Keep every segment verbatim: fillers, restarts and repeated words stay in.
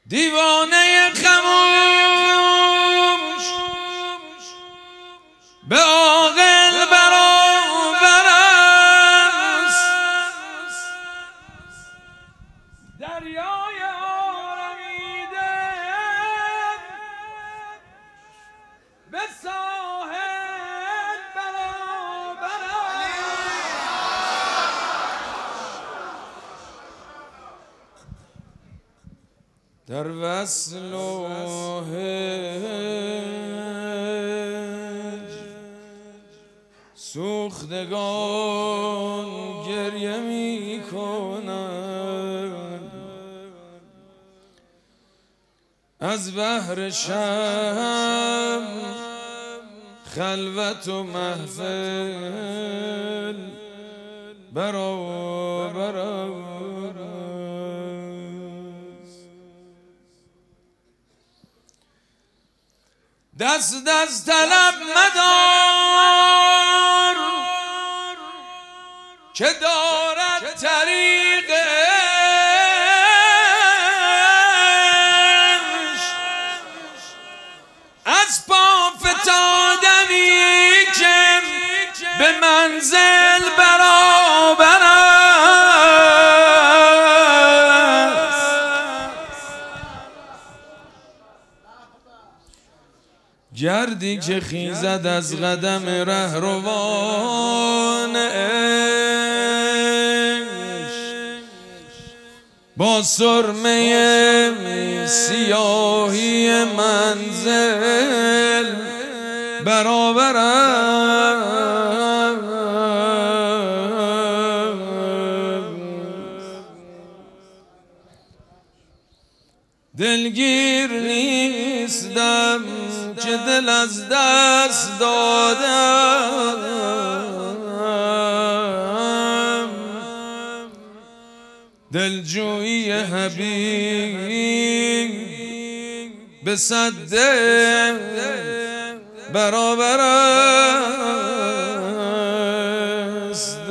دیوانه خموش به عاقل برابر است. دریای آرمیده به ساحل برابر است. در وصل و هجر سوختگان گریه می کنند، از بحر شب خلوت و محفل برابر است. دست دست طلب مدار که دارد طریقش، از پا فتادنی که به منزل برابر است. گردی که خیزد از قدم رهروان عشق با سرمه سیاهی منزل برابر است. دلگیر نیستم که دل از دست دادم، دلجویی حبیب به صد برابر است.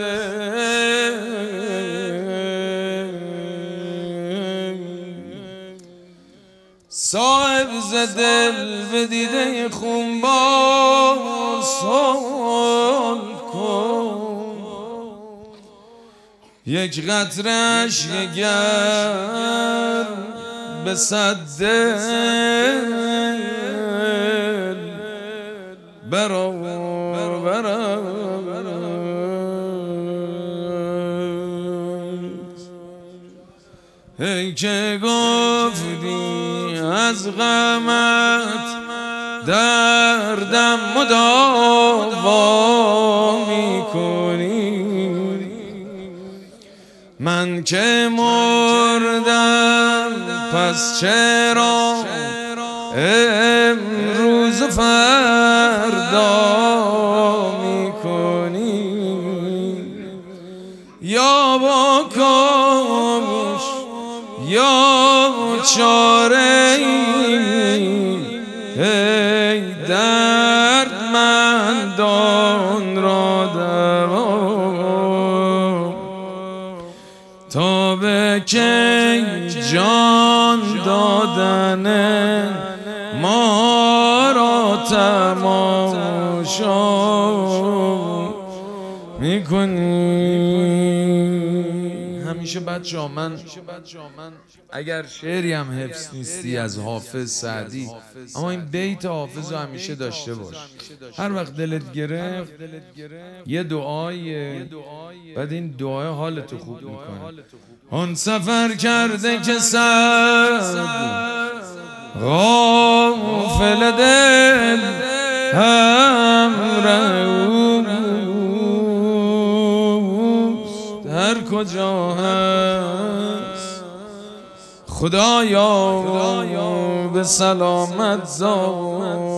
صاحب ز دل به دیده خونبار سال کن، یک قطره اشک گرم به صد دل برابر است. ای که گفتی از غمت دردم مداوا میکنی، من که مردم پس چرا امروز و فردا میکنی؟ یا با کاش یا چاره ای دردمندان را دوا، تا به کی جان دادن ما را تماشا میکنی؟ همیشه بچه‌ها من اگر شعری هم حفظ نیستی از حافظ سعدی، اما این بیت حافظ رو همیشه داشته باش. هر وقت دلت گرفت یه دعای، بعد این دعای حالتو خوب میکنه. آن سفر کرده که سعد غافل دل همراهوست، هر کجا هست خدایا به سلامت زاد.